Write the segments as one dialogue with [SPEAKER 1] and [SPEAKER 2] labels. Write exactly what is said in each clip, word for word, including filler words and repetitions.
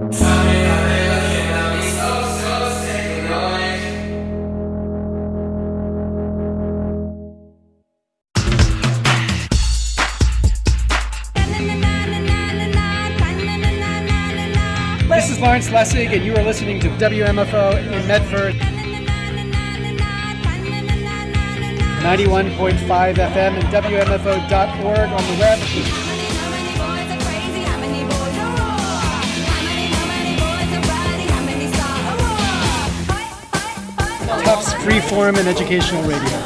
[SPEAKER 1] This is Lawrence Lessig, and you are listening to W M F O in Medford. ninety-one point five F M and W M F O dot org on the web. Tufts Freeform and Educational Radio.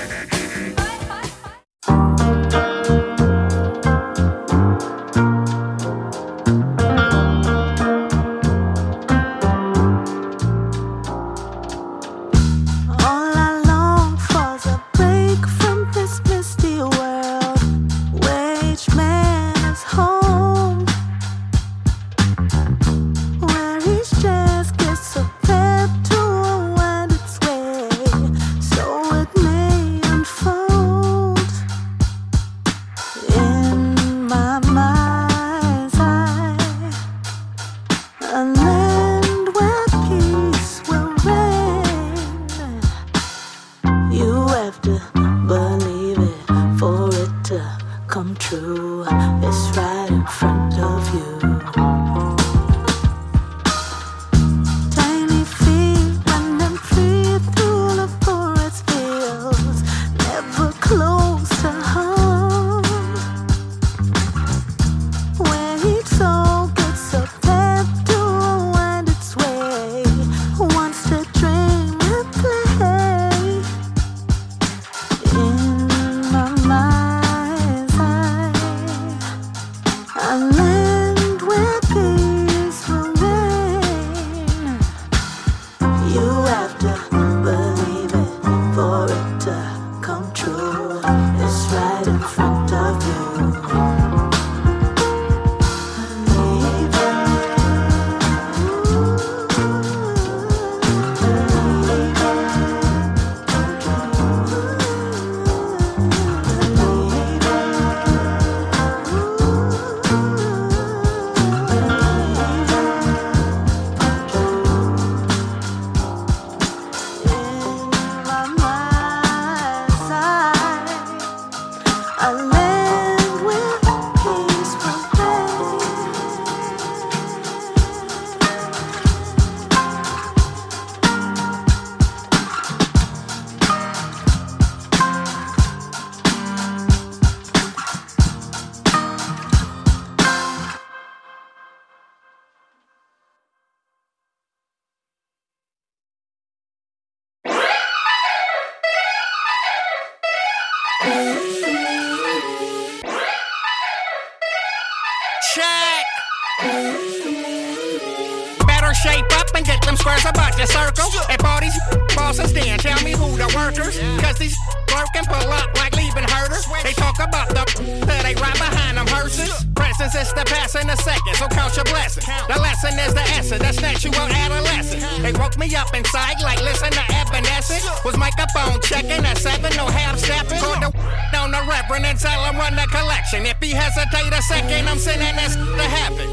[SPEAKER 2] If he hesitate a second, I'm sending this to happen.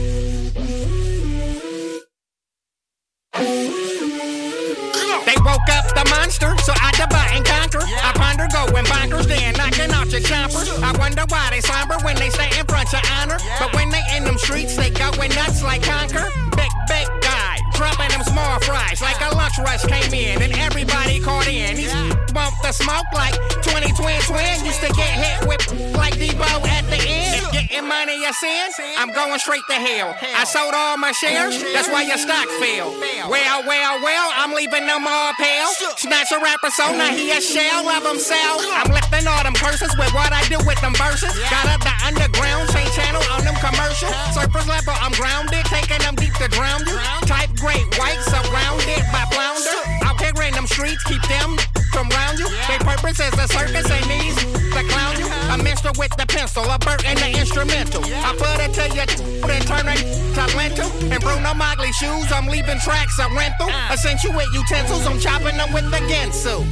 [SPEAKER 2] They woke up the monster, so I divide and conquer. I ponder going bonkers, then knocking out your chompers. I wonder why they somber when they stay in front of honor. But when they in them streets, they going nuts like conquer. Big, big guy, dropping them small fries like a lunch rush came in and everybody caught in. These want the smoke like twenty twin twin. Used to get hit with like Debo at the end. If getting money a sin, I'm going straight to hell. I sold all my shares, that's why your stock fell. Well, well, well, I'm leaving them all pale. Snatch a rapper so now he a shell of himself. I'm lifting all them curses with what I do with them verses. Got up the underground, change channel on them commercials. Surface level, I'm grounded, taking them deep to drown you. Type great white, surrounded by flounder. Out here in them streets, keep them from round you. Their purpose is a circus, ain't these to clown you. A minstrel with the pencil, a bird in the instrumental. I put it to you, then turn it to lentil. And Bruno Mogli shoes, I'm leaving tracks a rental. I sent you with utensils, I'm chopping them with the Gensu.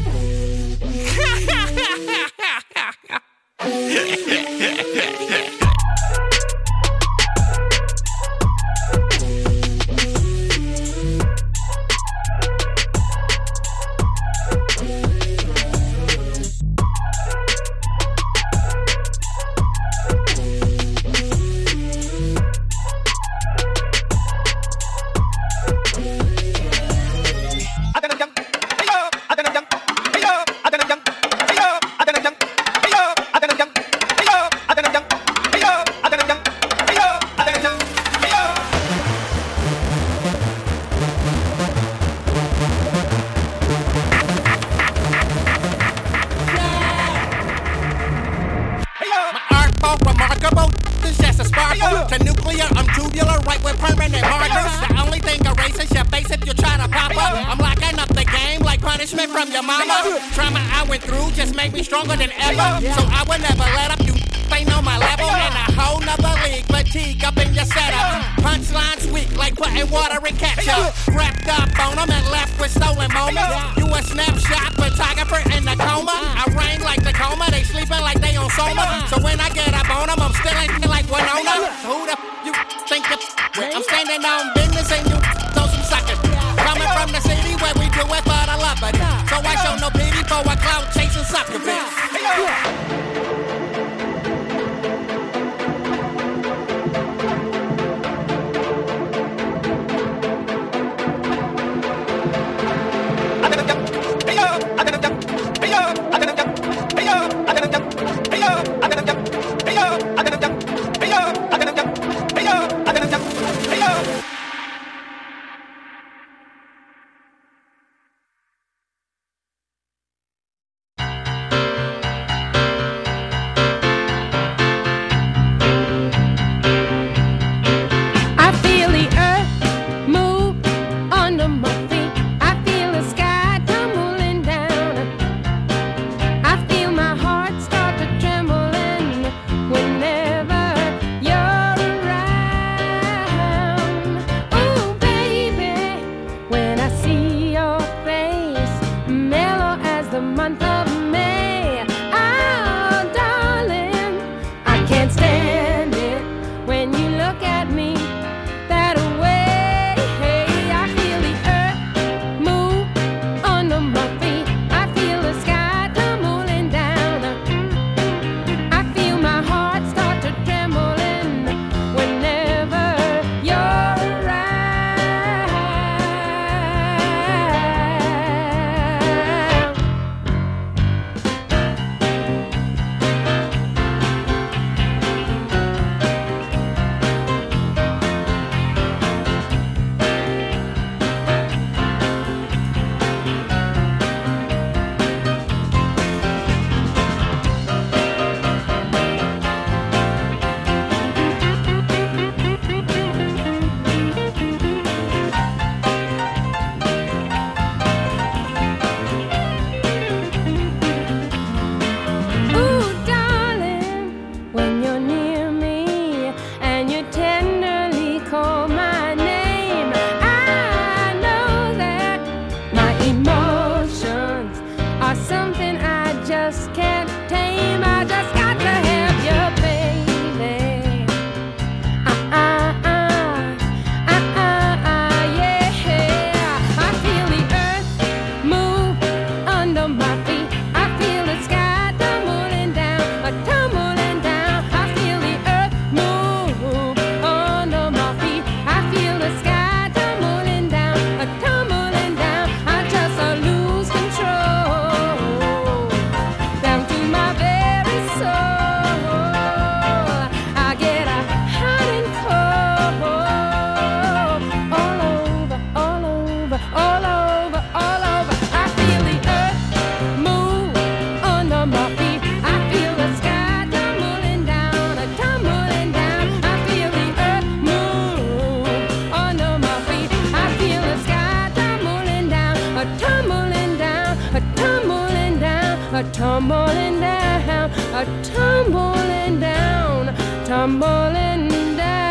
[SPEAKER 2] from your mama. Trauma I went through just made me stronger than ever. So I will never let up. You ain't on my level. In a whole nother league. Fatigue up in your setup. Punchlines weak like putting water in ketchup. Wrapped up on them and left with stolen moments. You a snapshot photographer in the coma. I rain like Tacoma. They sleeping like they on Soma. So when I get up on them, I'm still ain't like Winona. So who the f you think that I'm standing on business and you throw some suckers. Coming from the city where we do it for the love of it. So I show no pity for a clout chasing sucker bitch.
[SPEAKER 3] tumbling down, a tumbling down, tumbling down.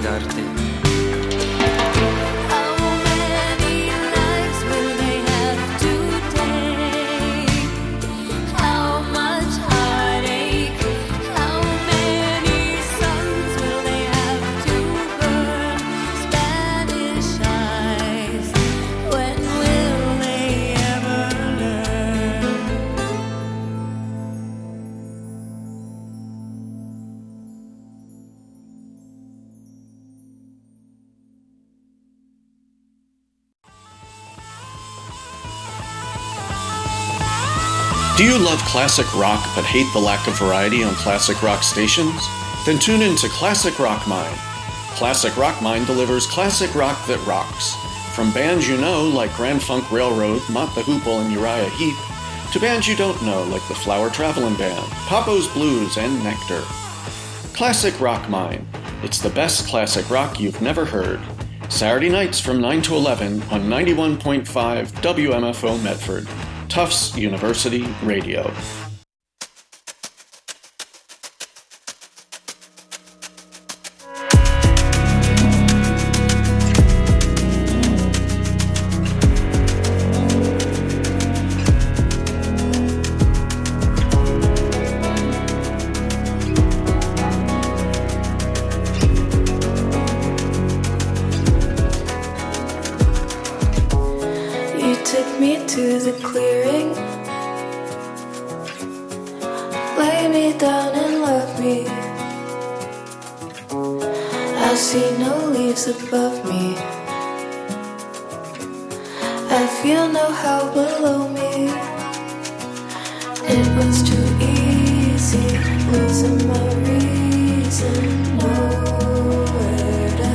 [SPEAKER 4] cuidarte.
[SPEAKER 5] Do you love classic rock but hate the lack of variety on classic rock stations? Then tune in to Classic Rock Mine. Classic Rock Mine delivers classic rock that rocks. From bands you know like Grand Funk Railroad, Mott the Hoople, and Uriah Heep, to bands you don't know like the Flower Travelin' Band, Papo's Blues, and Nectar. Classic Rock Mine. It's the best classic rock you've never heard. Saturday nights from nine to eleven on ninety-one point five W M F O Medford. Tufts University Radio.
[SPEAKER 6] You took me to the clearing, lay me down and love me. I see no leaves above me, I feel no hell below me. It was too easy, losing my reason, nowhere to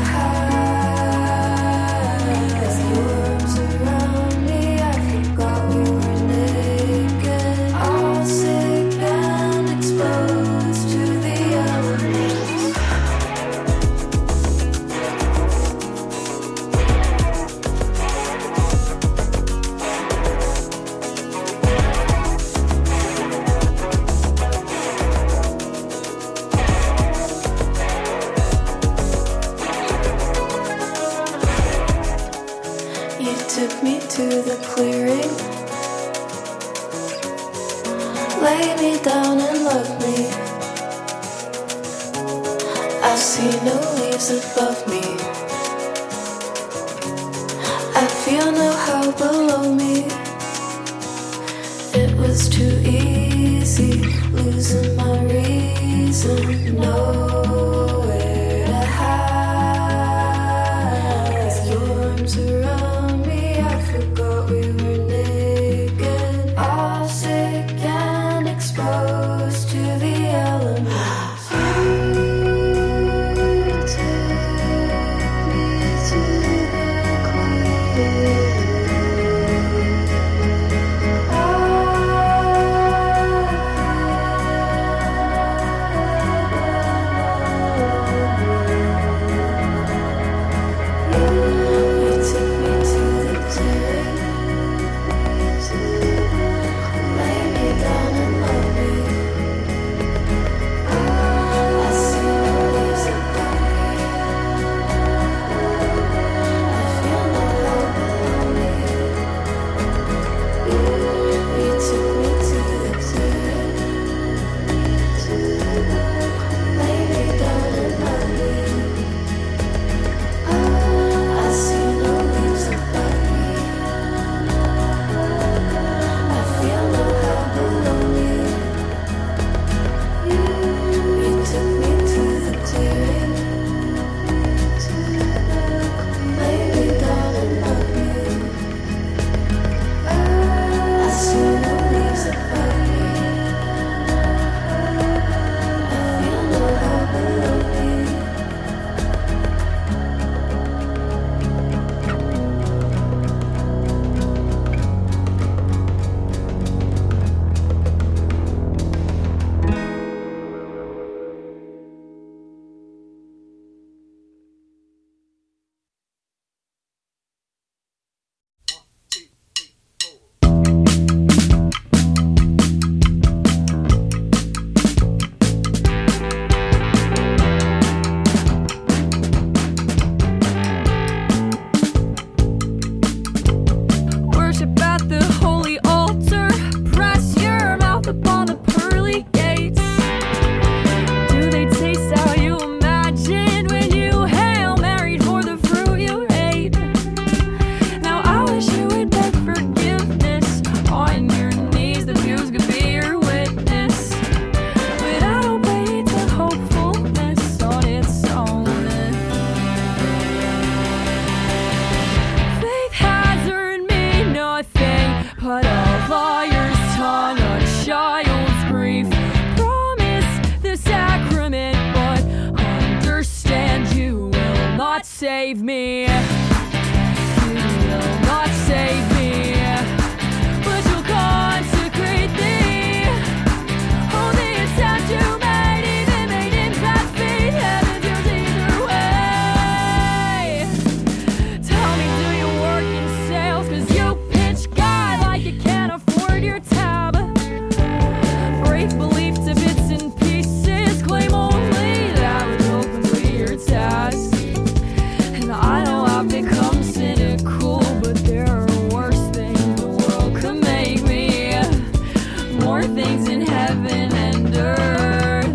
[SPEAKER 6] hide. Your arms around me, I forgot we were naked, all sick and exposed to the elements. You took me to the clearing, lay me down and love me. I see no leaves above me, I feel no hell below me. It was too easy, losing my reason, nowhere to hide. Your arms around me, I forgot we were naked, all sick and exposed to the elements. You took me to the clearing. I
[SPEAKER 3] not save me. You will not save me. But you'll consecrate thee. Oh, the attempt you made, even made in bad faith. Heaven's yours either way. Tell me, do you work in sales? Cause you pitch guy like you can't afford your tab. Break belief to bits and pieces. Claim only that will complete your task. And I know I've become cynical, but there are worse things the world could make me. More things in heaven and earth.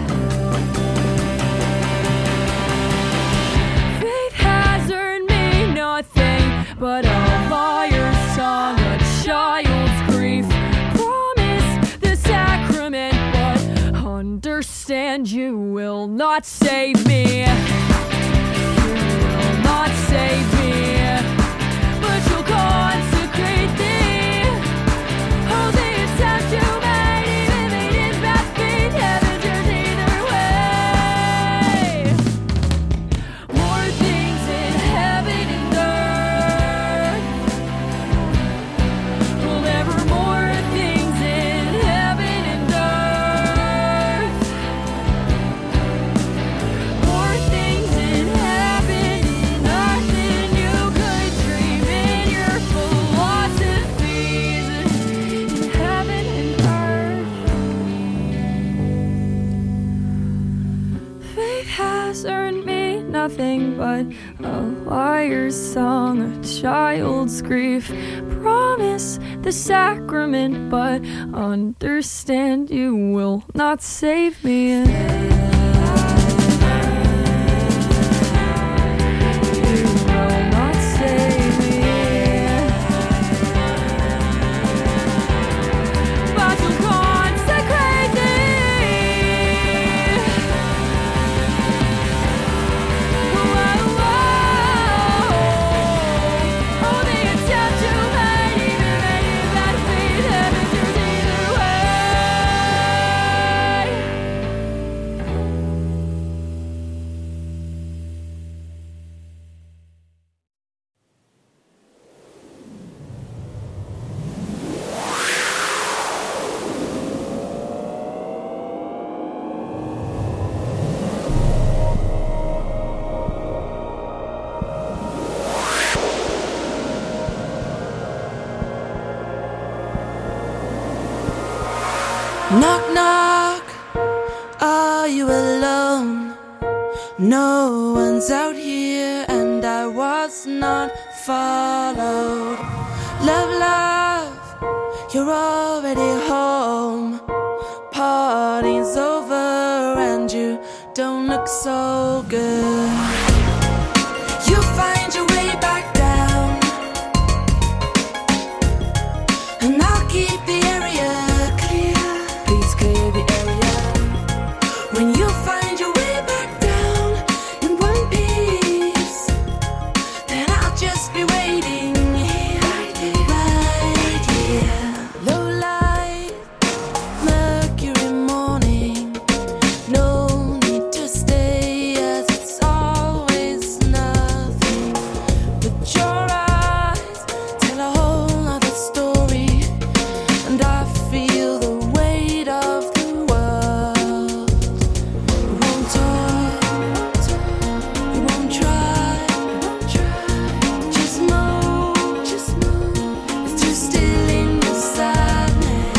[SPEAKER 3] Faith has earned me nothing but a liar's song, a child's grief. Promise the sacrament, but understand you will not save me. You will not save me, but you'll consecrate thee. Oh, the attempt you made, even made in bad faith. Heaven's yours either way. More things in heaven and earth. Well, there were more things in heaven and earth. More things in heaven and earth than you could dream in your philosophies. In heaven and earth. Faith has earned me nothing but a liar's song, a child's grief. Promise the sacrament, but understand you will not save me. You will not save me. But you'll consecrate thee. Oh, the attempt you made, even made in bad faith. Heaven's yours either way.
[SPEAKER 4] Knock, knock, are you alone? No one's out here and I was not followed. Love, love, you're already home. Party's over and you don't look so good. You find your way back down, and I'll keep the area clear. Please clear the area. When you find your way back down in one piece, then I'll just be waiting here, right here. Low light, Mercury morning. No need to stay, as it's always nothing. But your eyes tell a whole other story, and I feel the weight of the world. You won't talk, you won't try, just move, just move. It's too still in your sadness.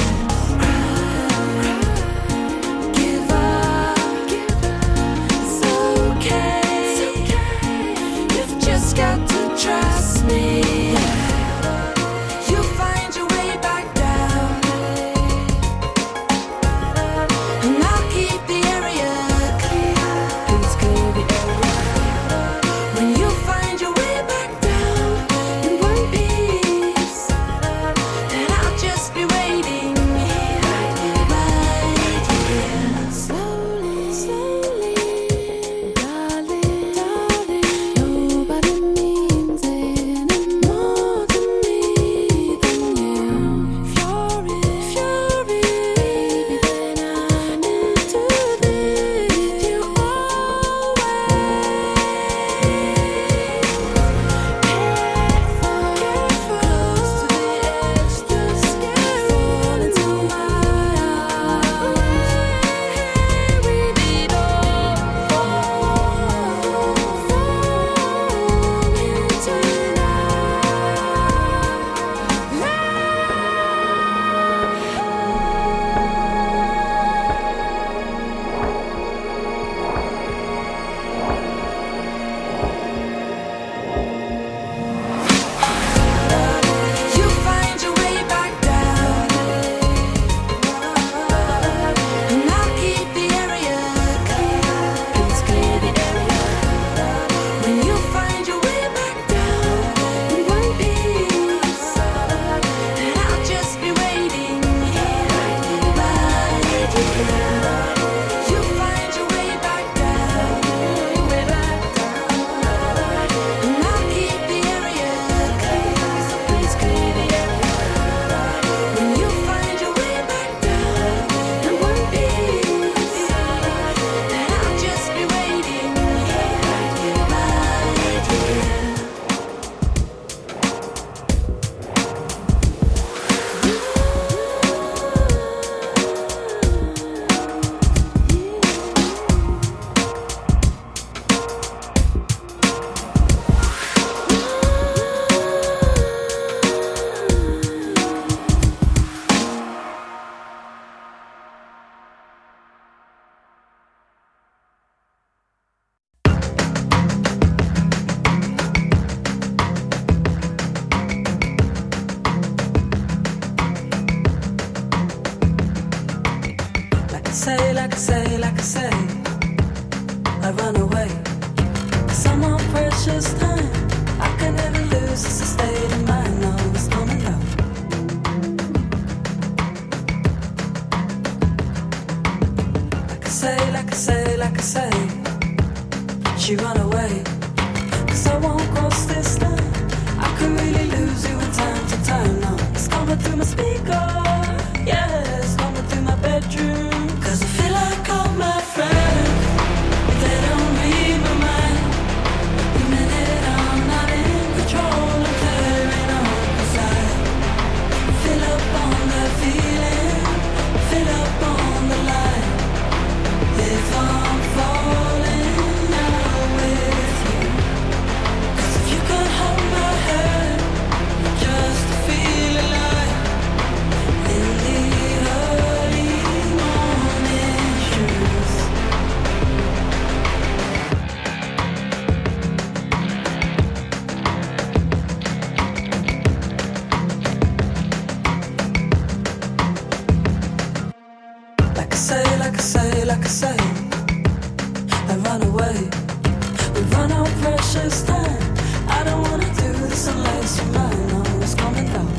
[SPEAKER 4] Give up, it's okay. You've just got to trust me. You find your way back down, and I'll keep the area clear. Please clear the area. When you find your way back down in one piece, then I'll just be waiting here, right here. Slowly, slowly, darling, darling. Nobody means any more precious time. I can never lose this state of mind. No, it's coming down. Like I say, like I say, like I say, she run away. Cause I won't cross this line. I could really lose you in time to time now. It's coming through my speaker. Yeah, it's coming through my bedroom. Cause I feel like all my friends, they don't read my mind. The minute I'm not in control, I'm clearing all inside. Fill up on the feeling, fill up on the light. If I'm falling out with you, cause if you could hold my hand just to feel alive in the early morning truth. Like I say, like I say, like I say, I run away. We run out precious time. I don't wanna do this unless you're mine. No, it's coming down.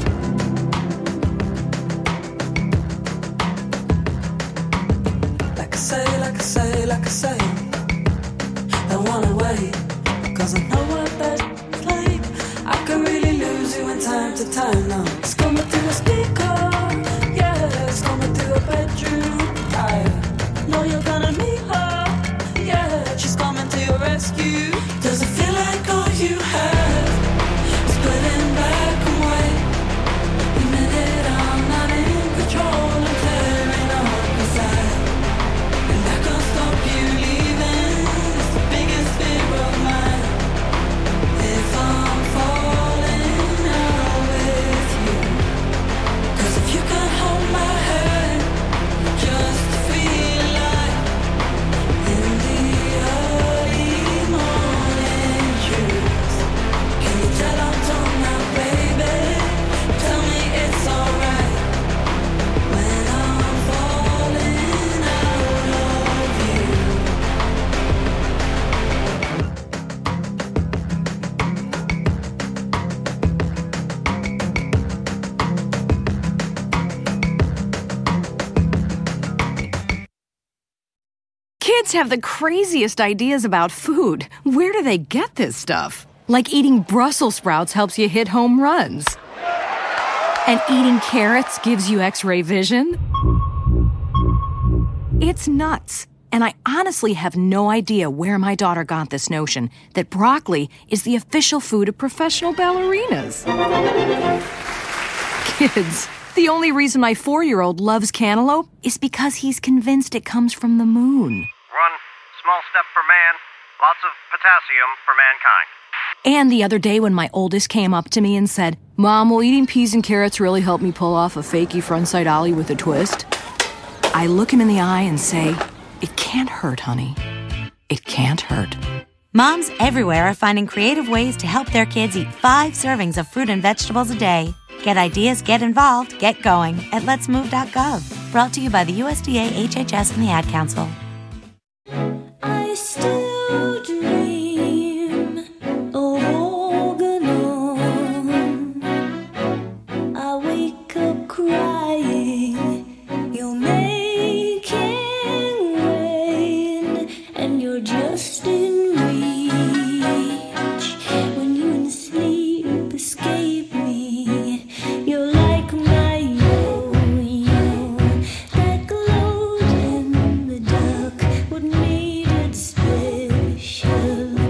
[SPEAKER 4] Like I say, like I say, like I say, I run away. Cause I know what that's like. I can really lose you in time to time now. It's coming through a speaker. Yeah, it's coming through a bedroom. I know you're gonna meet her. Yeah, she's coming to your rescue. Does it feel like all you have is putting back away? The minute I'm not in control, I'm clearing up inside. And I can't stop you leaving. It's the biggest fear of mine. If I'm falling out with you, cause if you can hold my hand just to feel alive in the early morning truth. Can you tell I'm torn now, baby? Tell me it's alright when I'm falling out of you.
[SPEAKER 7] Kids have the craziest ideas about food. Where do they get this stuff? Like eating Brussels sprouts helps you hit home runs. And eating carrots gives you X-ray vision. It's nuts. And I honestly have no idea where my daughter got this notion that broccoli is the official food of professional ballerinas. Kids, the only reason my four-year-old loves cantaloupe is because he's convinced it comes from the moon.
[SPEAKER 8] One small step for man, lots of potassium for mankind.
[SPEAKER 7] And the other day when my oldest came up to me and said, "Mom, will eating peas and carrots really help me pull off a fakey frontside ollie with a twist?" I look him in the eye and say, "It can't hurt, honey. It can't hurt."
[SPEAKER 9] Moms everywhere are finding creative ways to help their kids eat five servings of fruit and vegetables a day. Get ideas, get involved, get going at lets move dot gov. Brought to you by the U S D A, H H S, and the Ad Council.
[SPEAKER 6] I still dream of Organon. I wake up crying. You're making rain, and you're just in reach. When you in sleep escape me, you're like my yo-yo that glowed in the dark. What made it special?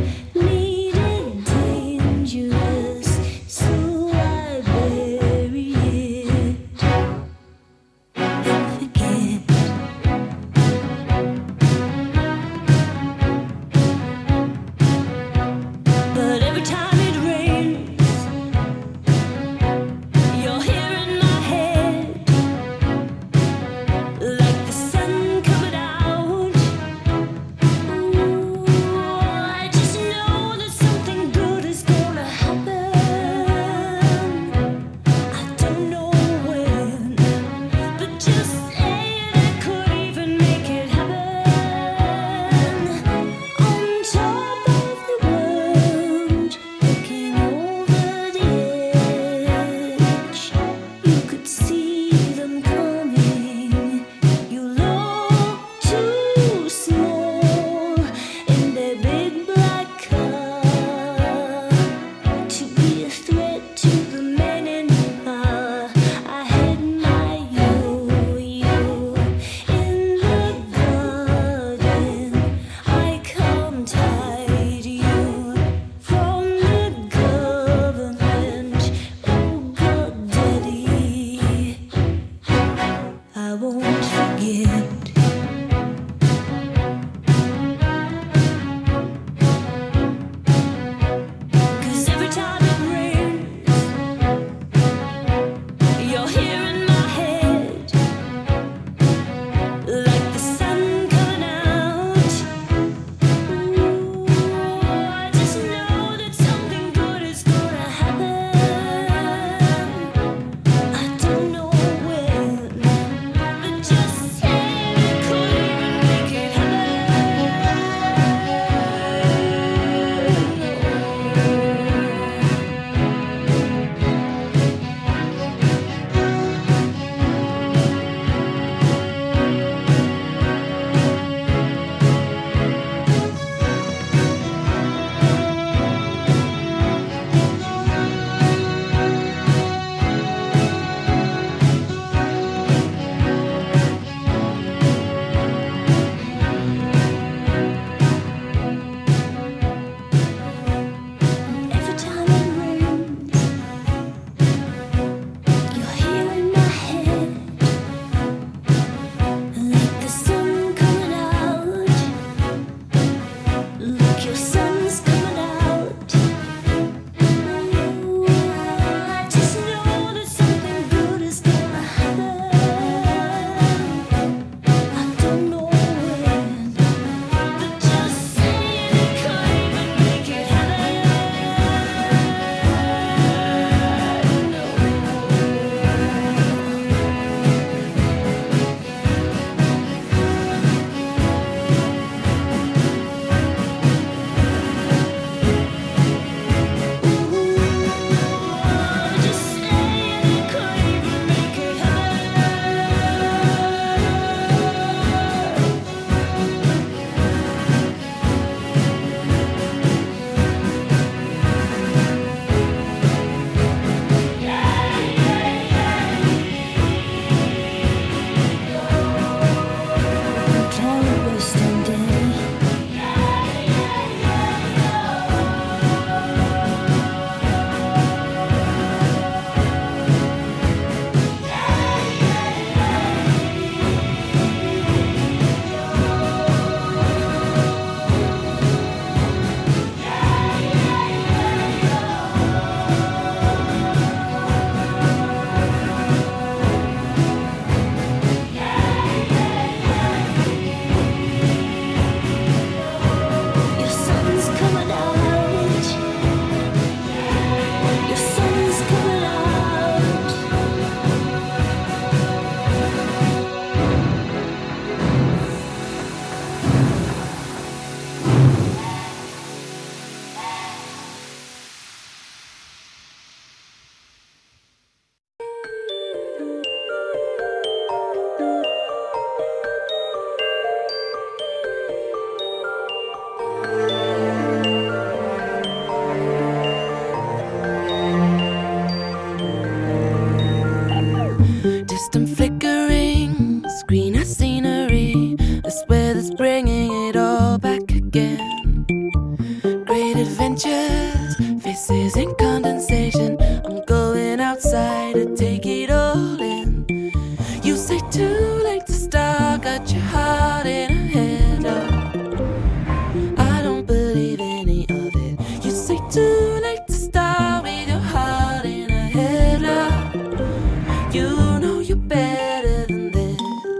[SPEAKER 4] distant flickering screen of scenery. I swear that's bringing it all back again. Great adventures, faces in condensation. I'm going outside to take it all in. You say too late to start, got your heart in a headlock. I don't believe any of it. You say too late to start with your heart in a headlock. You know you're better than this.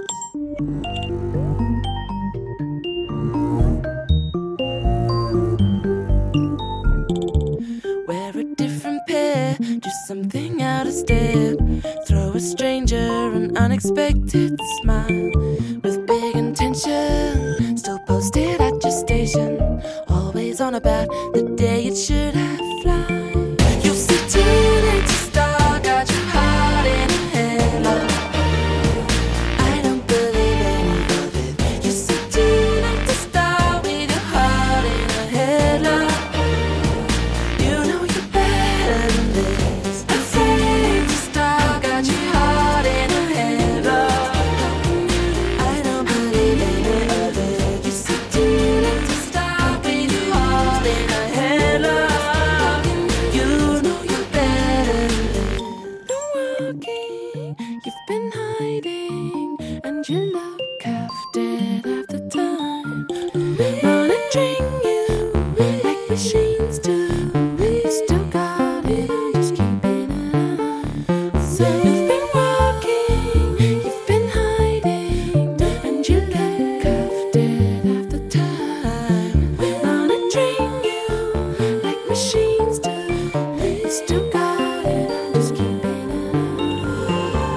[SPEAKER 4] Wear a different pair, do something out of step. Throw a stranger an unexpected smile with big intention. Still posted at your station, always on about the day it should have fly. You see too late to start, got your heart in a headlock. I don't believe any of it. You see too late to start with your heart in a headlock. You know you're better than this. Afraid to start, got your heart in a headlock. I don't believe any of it. You see too late to start with your heart in a headlock. You know you're better than this. Been walking, you've been hiding, and you look half dead half the time. Monitoring you like machines do. You still got it, just keeping an eye. So you've been walking, you've been hiding, and you look half dead half the time. Monitoring you like machines do. You still got it, just keeping an eye.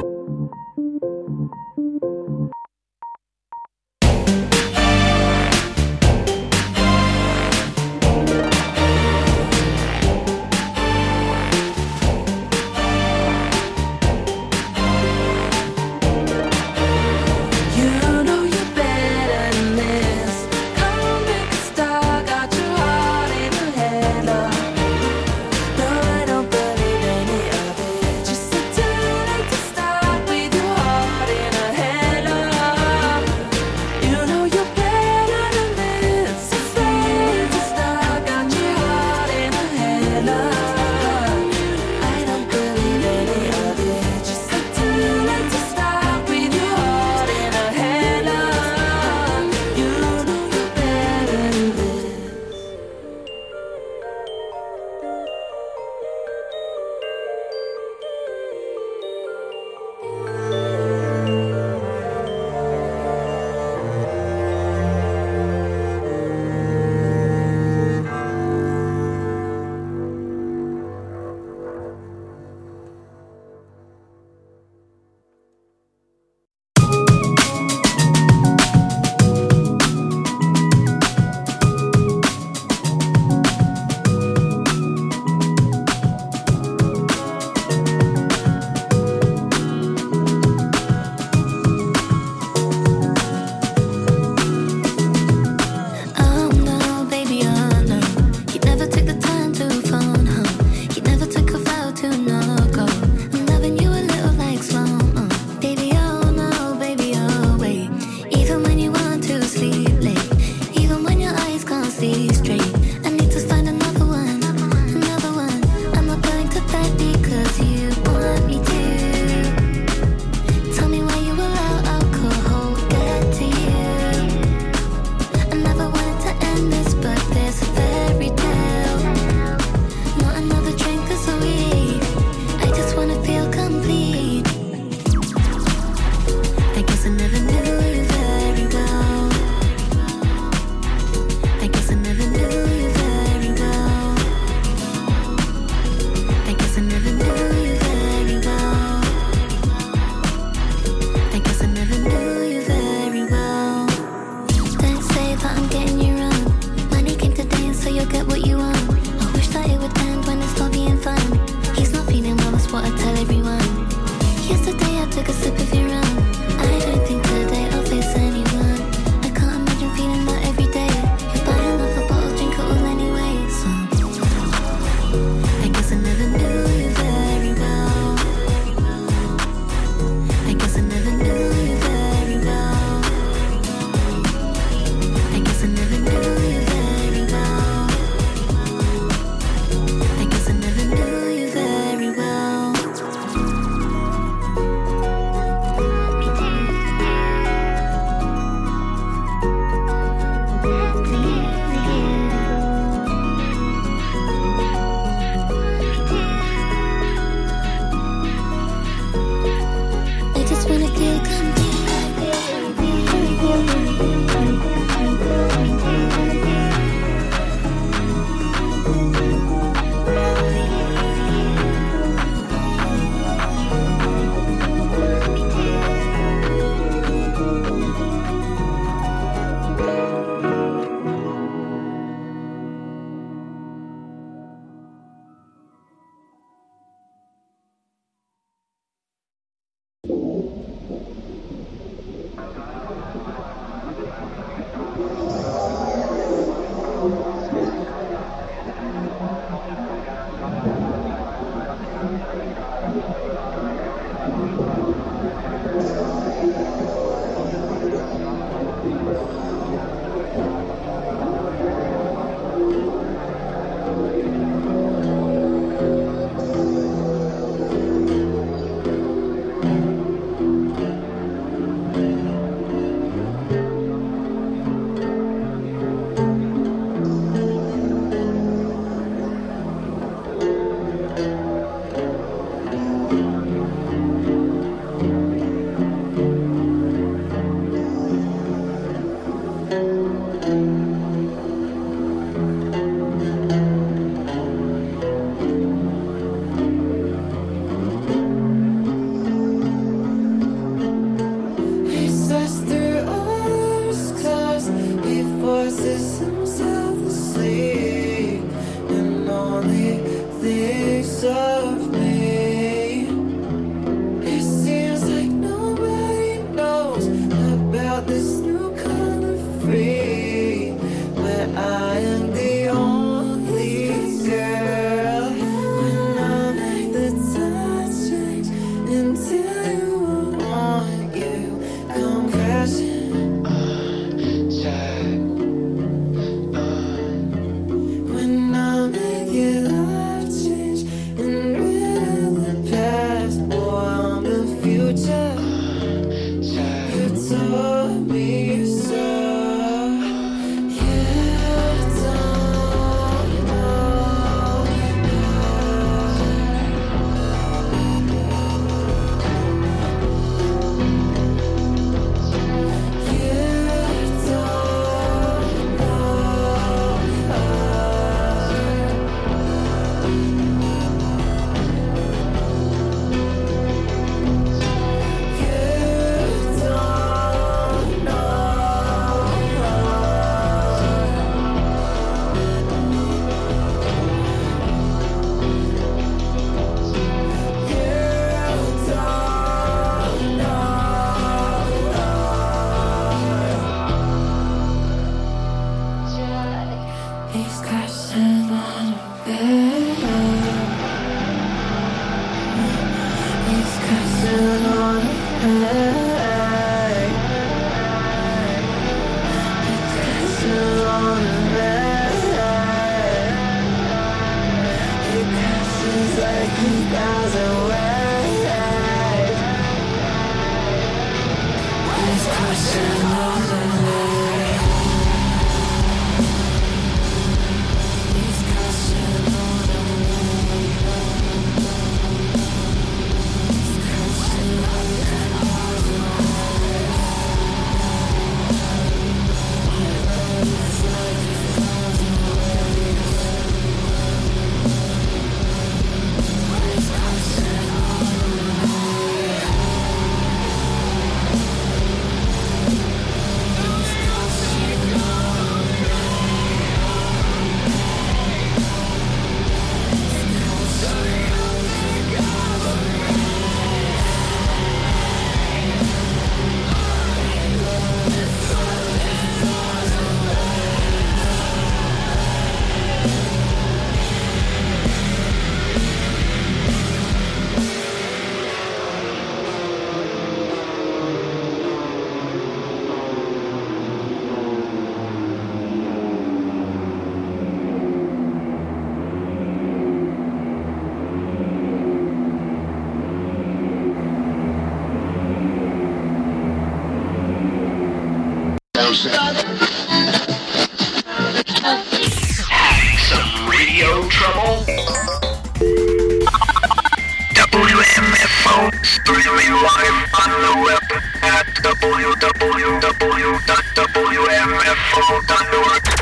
[SPEAKER 4] You know you're better than this. Come on, pick a star, got your heart in a headlock. No, I don't believe any of it. Just sit too late to start with your heart in a headlock. You know you're better than this. Afraid to start, got your heart in a headlock. I don't believe any of it. Just sit too late to start with your heart in a headlock. You know you're better than this.
[SPEAKER 10] Having some radio trouble? W M F O streaming live on the web at w w w dot w m f o dot org.